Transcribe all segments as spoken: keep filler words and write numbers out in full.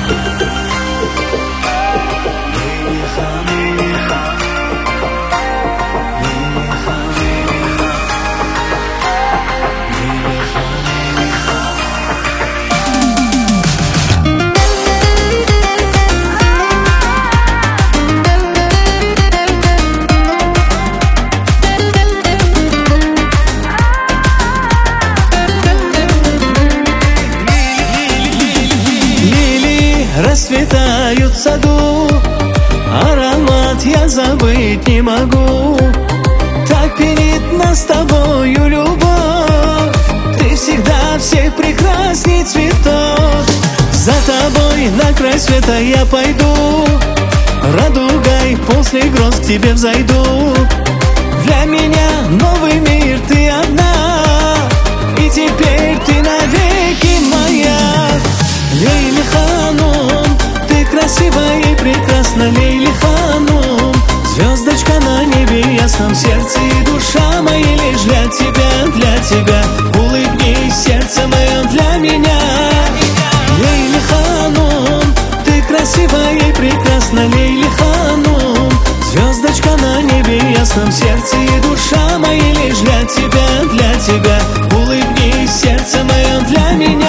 Расцветают в саду, аромат я забыть не могу. Так пенит нас с тобою любовь, ты всегда всех прекрасней цветов. За тобой на край света я пойду, радугой после гроз к тебе взойду. Для меня новый мир, ты одна, и теперь ты навеки моя. Лейли Ханум, ты красивая и прекрасна, Лейли Ханум. Звездочка на небе ясном, сердце и душа мои лишь для тебя, для тебя. Улыбнись, сердце мое, для меня. Лейли Ханум, ты красивая и прекрасна, Лейли Ханум. Звездочка на небе ясном, сердце и душа мои лишь для тебя, для тебя. Улыбнись, сердце мое, для меня.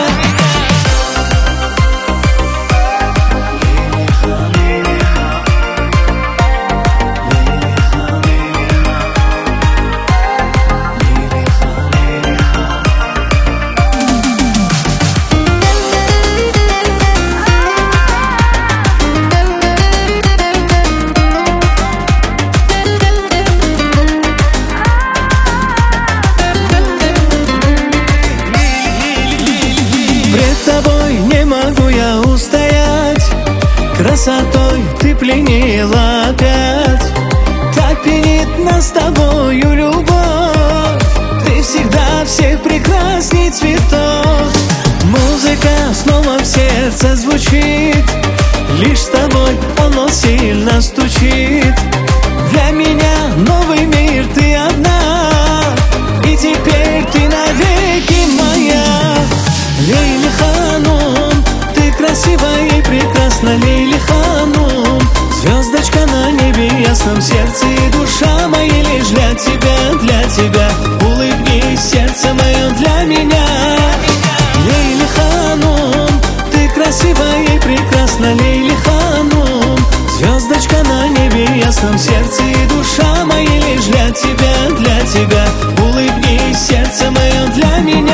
Пред тобой не могу я устоять, красотой ты пленила опять. Так пенит нас с тобою любовь, ты всегда всех прекрасней цветов. Музыка снова в сердце звучит, лишь с тобой оно сильно стучит. Для меня новый мир, ты одна, и теперь ты навеки моя. Лейли Ханум, ты красивая и прекрасна, Лейли Ханум. Звездочка на небе ясном, сердце и душа мои лишь для тебя, для тебя. Улыбнись, сердце мое, для меня. Лейли Ханум, ты красивая и прекрасна, Лейли Ханум. Звездочка на небе ясном, сердце и душа мои лишь для тебя, для тебя. Улыбнись, сердце мое, для меня.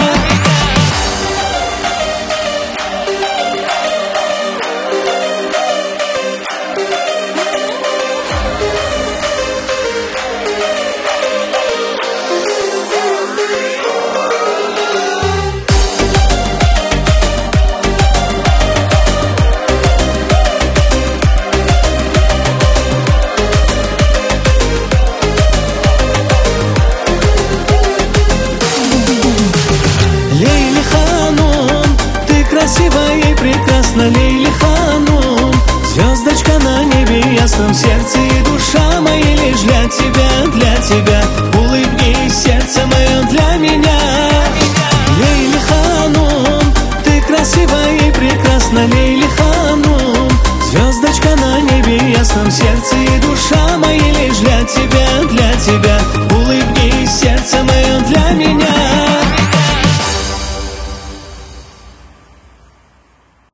Красивая и прекрасна, Лейли Ханум. Звездочка на небе ясном, сердце и душа мои лишь для тебя, для тебя.